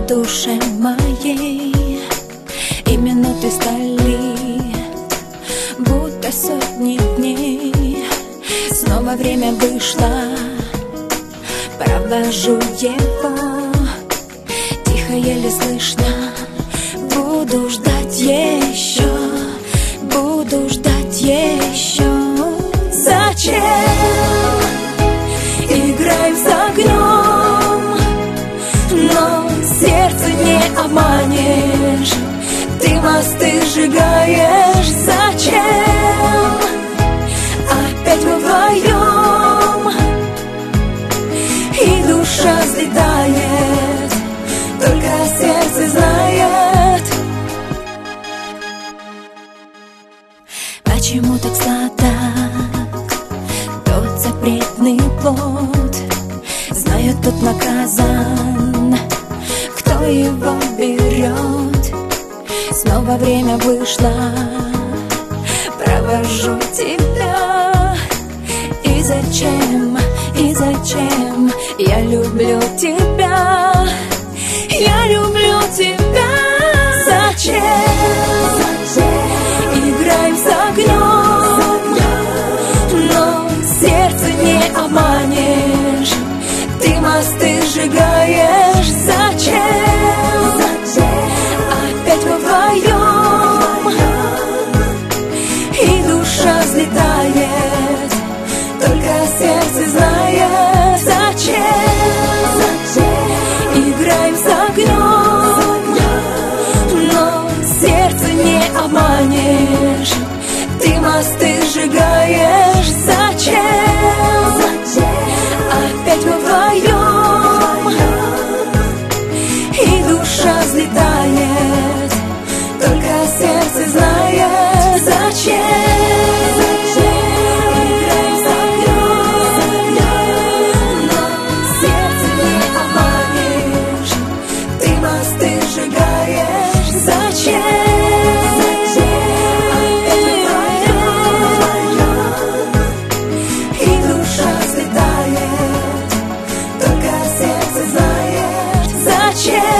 душе моей, и минуты стали, будто сотни дней. Снова время вышло, провожу его, тихо, еле слышно. Буду ждать еще, буду ждать еще. Зачем играем с огнем, но сердце не обманешь, ты мосты сжигаешь. Зачем опять мы вдвоем, и душа взлетает, только сердце знает. Почему так сладок тот запретный плод? Знает, тот наказан, кто его берет. Снова время вышло, провожу тебя. И зачем я люблю тебя, я люблю тебя. Зачем играем с огнем, но сердце не обманешь, ты мосты сжигаешь. Зачем опять мы вдвоем, и душа взлетает, только сердце знает. Зачем играем с огнем, но сердце не обманешь, ты мосты сжигаешь. Зачем опять мы вдвоем, и душа взлетает, только сердце знает. Зачем играем с огнем, но сердце не обманешь, ты мосты сжигаешь. Зачем yeah.